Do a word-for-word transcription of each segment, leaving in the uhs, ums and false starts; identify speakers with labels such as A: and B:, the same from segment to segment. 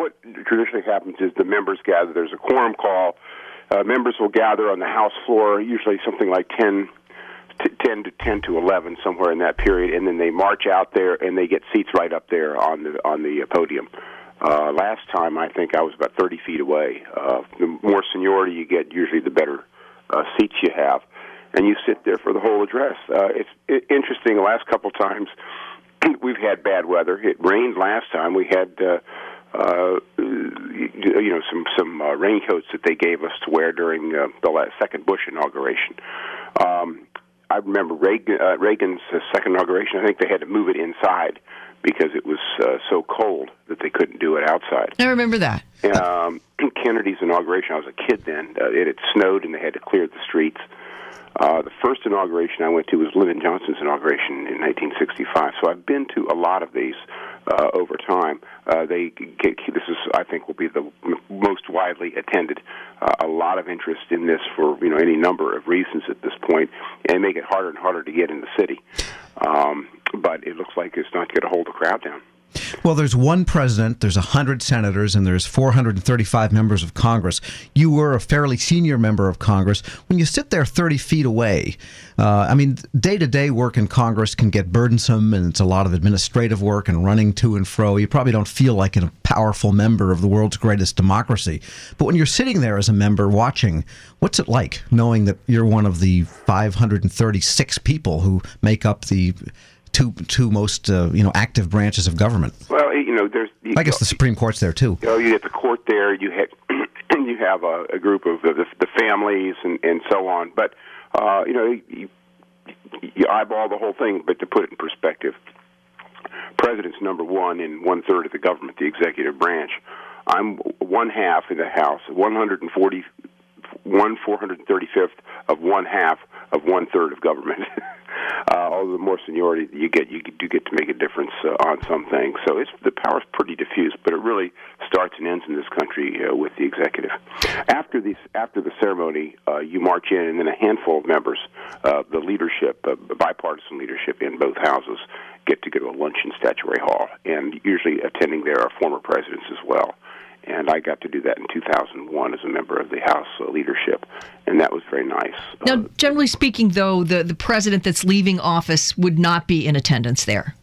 A: what traditionally happens is the members gather. There's a quorum call. Uh, members will gather on the House floor, usually something like ten, ten to ten to eleven, somewhere in that period, and then they march out there and they get seats right up there on the on the podium. Uh, last time, I think I was about thirty feet away. Uh, the more seniority you get, usually the better uh, seats you have, and you sit there for the whole address. Uh, it's it, interesting. The last couple times, we've had bad weather. It rained last time. We had. Uh, Uh, you know, some some uh, raincoats that they gave us to wear during uh, the last, second Bush inauguration. Um, I remember Reagan, uh, Reagan's uh, second inauguration. I think they had to move it inside because it was uh, so cold that they couldn't do it outside.
B: I remember that.
A: Um, Kennedy's inauguration, I was a kid then. Uh, it had snowed and they had to clear the streets. Uh, the first inauguration I went to was Lyndon Johnson's inauguration in nineteen sixty-five. So I've been to a lot of these uh, over time. Uh, they get, this is, I think, will be the m- most widely attended. Uh, a lot of interest in this for you know any number of reasons at this point, and make it harder and harder to get in the city. Um, but it looks like it's not going to hold the crowd down.
C: Well, there's one president, there's one hundred senators, and there's four hundred thirty-five members of Congress. You were a fairly senior member of Congress. When you sit there thirty feet away, uh, I mean, day-to-day work in Congress can get burdensome, and it's a lot of administrative work and running to and fro. You probably don't feel like a powerful member of the world's greatest democracy. But when you're sitting there as a member watching, what's it like knowing that you're one of the five hundred thirty-six people who make up the two two most uh, you know active branches of government?
A: Well, you know, there's. You,
C: I guess the Supreme Court's there too.
A: You know, you get the court there. You have you have a, a group of the, the families and, and so on. But uh, you know, you, you eyeball the whole thing. But to put it in perspective, president's number one in one third of the government, the executive branch. I'm one half in the House, one hundred forty, one four hundred thirty-fifth of one half of one third of government. Uh, although the more seniority you get, you do get to make a difference uh, on some things. So it's, the power's pretty diffuse, but it really starts and ends in this country uh, with the executive. After these, after the ceremony, uh, you march in, and then a handful of members, uh, the leadership, uh, bipartisan leadership in both houses, get to go to lunch in Statuary Hall, and usually attending there are former presidents as well. And I got to do that in two thousand one as a member of the House uh, leadership, and that was very nice.
B: Now,
A: uh,
B: generally speaking, though, the, the president that's leaving office would not be in attendance there.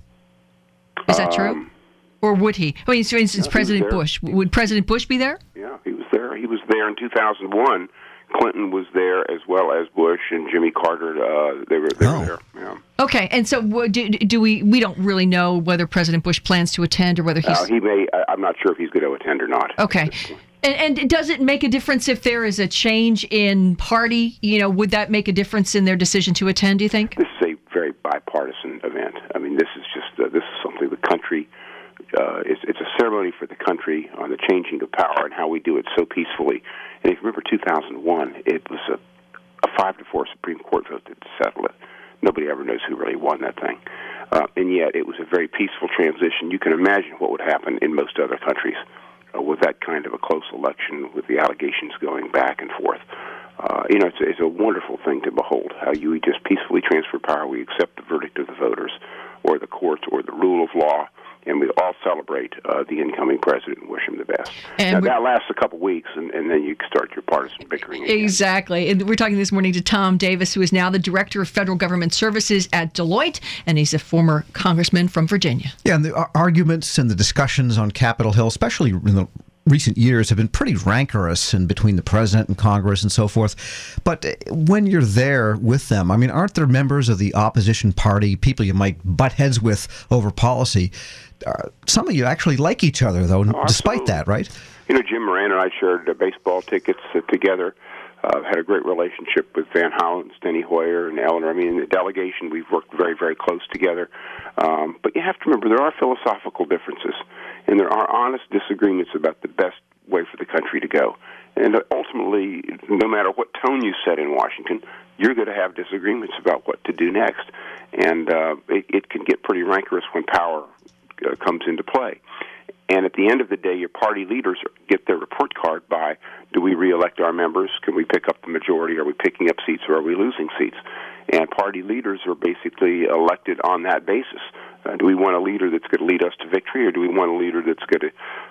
B: Is that true?
A: Um,
B: or would he? I mean, for instance,
A: no,
B: President Bush. Would President Bush be there?
A: Yeah, he was there. He was there in two thousand one. Clinton was there as well as Bush and Jimmy Carter. Uh, they were, they
C: oh.
A: were there. Yeah.
B: Okay, and so do, do we? We don't really know whether President Bush plans to attend or whether he's.
A: Uh, he may. I, I'm not sure if he's going to attend or not.
B: Okay, and, and does it make a difference if there is a change in party? You know, would that make a difference in their decision to attend? Do you think?
A: This is a very bipartisan event. I mean, this is just uh, this is something the country. Uh, it's, it's a ceremony for the country on the changing of power and how we do it so peacefully. And if you remember two thousand one, it was a, a five to four Supreme Court vote that settled it. Nobody ever knows who really won that thing. Uh, and yet it was a very peaceful transition. You can imagine what would happen in most other countries uh, with that kind of a close election, with the allegations going back and forth. Uh, you know, it's, it's a wonderful thing to behold, how you just peacefully transfer power. We accept the verdict of the voters or the courts or the rule of law, and we all celebrate uh, the incoming president and wish him the best. And now, that lasts a couple weeks, and, and then you start your partisan bickering again.
B: Exactly. And we're talking this morning to Tom Davis, who is now the Director of Federal Government Services at Deloitte, and he's a former congressman from Virginia.
C: Yeah, and the arguments and the discussions on Capitol Hill, especially in the recent years, have been pretty rancorous in between the president and Congress and so forth. But when you're there with them, I mean, aren't there members of the opposition party, people you might butt heads with over policy? Uh, some of you actually like each other, though,
A: oh,
C: despite that, right?
A: You know, Jim Moran and I shared uh, baseball tickets uh, together. Uh, had a great relationship with Van Hollen, Steny Hoyer, and Eleanor. I mean, in the delegation, we've worked very, very close together. Um, but you have to remember, there are philosophical differences, and there are honest disagreements about the best way for the country to go. And ultimately, no matter what tone you set in Washington, you're going to have disagreements about what to do next. And uh, it, it can get pretty rancorous when power uh, comes into play. And at the end of the day, your party leaders get their report card by, do we reelect our members? Can we pick up the majority? Are we picking up seats or are we losing seats? And party leaders are basically elected on that basis. Uh, do we want a leader that's going to lead us to victory, or do we want a leader that's going to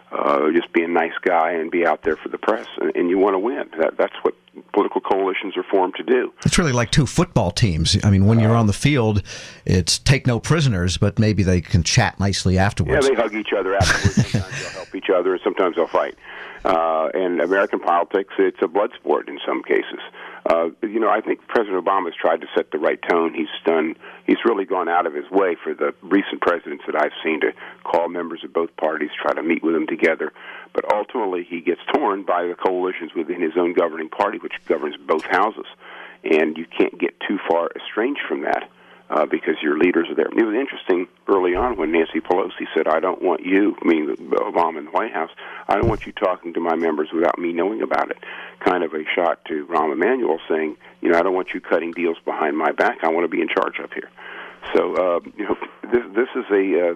A: uh, just be a nice guy and be out there for the press, and, and you want to win. That, that's what political coalitions are formed to do.
C: It's really like two football teams. I mean, when you're on the field, it's take no prisoners, but maybe they can chat nicely afterwards.
A: Yeah, they hug each other afterwards. Sometimes they'll help each other, and sometimes they'll fight. Uh, and American politics, it's a blood sport in some cases. Uh, you know, I think President Obama's tried to set the right tone. He's done. He's really gone out of his way for the recent presidents that I've seen to call members of both parties, try to meet with them together. But ultimately, he gets torn by the coalitions within his own governing party, which governs both houses. And you can't get too far estranged from that uh, because your leaders are there. It was interesting early on when Nancy Pelosi said, I don't want you, meaning Obama in the White House, I don't want you talking to my members without me knowing about it. Kind of a shot to Rahm Emanuel saying, you know, I don't want you cutting deals behind my back. I want to be in charge up here. So, uh, you know, this, this is a... Uh,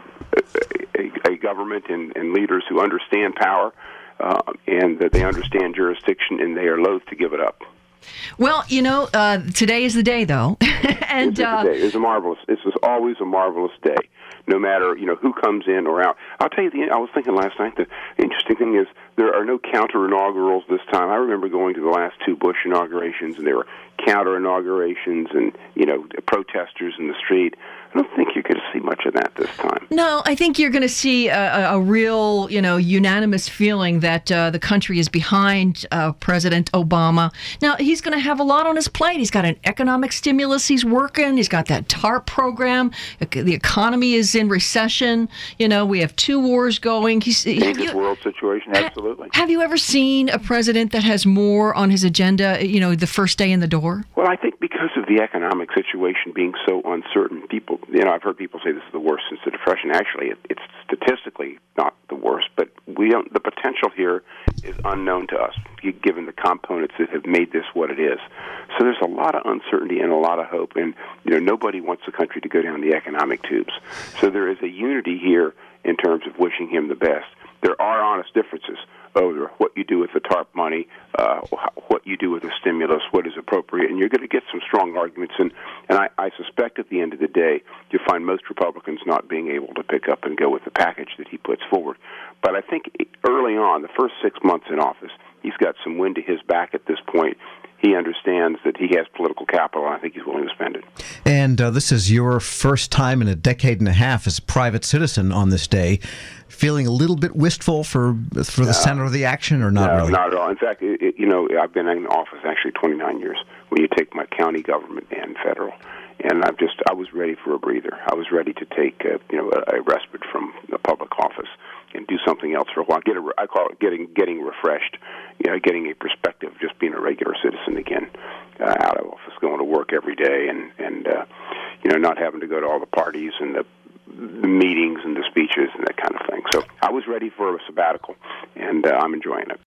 A: A, a government and, and leaders who understand power uh, and that they understand jurisdiction, and they are loath to give it up.
B: Well, you know, uh, today is the day, though, and
A: it's, uh, it's a marvelous. It's always a marvelous day, no matter you know who comes in or out. I'll tell you, the, I was thinking last night. The interesting thing is there are no counter inaugurals this time. I remember going to the last two Bush inaugurations, and there were counter inaugurations, and you know, protesters in the street. I don't think you're going to see much of that this time.
B: No, I think you're going to see a, a real, you know, unanimous feeling that uh, the country is behind uh, President Obama. Now, he's going to have a lot on his plate. He's got an economic stimulus he's working. He's got that TARP program. The economy is in recession. You know, we have two wars going. He's
A: dangerous world situation, absolutely.
B: Have you ever seen a president that has more on his agenda, you know, the first day in the door?
A: Well, I think because of the economic situation being so uncertain, people, you know, I've heard people say this is the worst since the Depression. Actually, it, it's statistically not the worst, but we don't. The potential here is unknown to us, given the components that have made this what it is. So there's a lot of uncertainty and a lot of hope, and you know, nobody wants the country to go down the economic tubes. So there is a unity here in terms of wishing him the best. There are honest differences over what you do with the TARP money, uh, what you do with the stimulus, what is appropriate, and you're going to get some strong arguments. And, and I, I suspect at the end of the day, you'll find most Republicans not being able to pick up and go with the package that he puts forward. But I think early on, the first six months in office, he's got some wind to his back at this point. He understands that he has political capital, and I think he's willing to spend it.
C: And uh, this is your first time in a decade and a half as a private citizen on this day. Feeling a little bit wistful for for the uh, center of the action, or not
A: no,
C: really?
A: Not at all. In fact, it, it, you know, I've been in office actually twenty-nine years. When you take my county government and federal, and I've just I was ready for a breather. I was ready to take uh, you know a, a respite from the public office and do something else for a while. Get a, I call it getting getting refreshed. You know, getting a perspective, just being a regular citizen again, uh, out of office, going to work every day, and and uh, you know, not having to go to all the parties and the the meetings and the speeches and that kind of thing. So I was ready for a sabbatical, and uh, I'm enjoying it.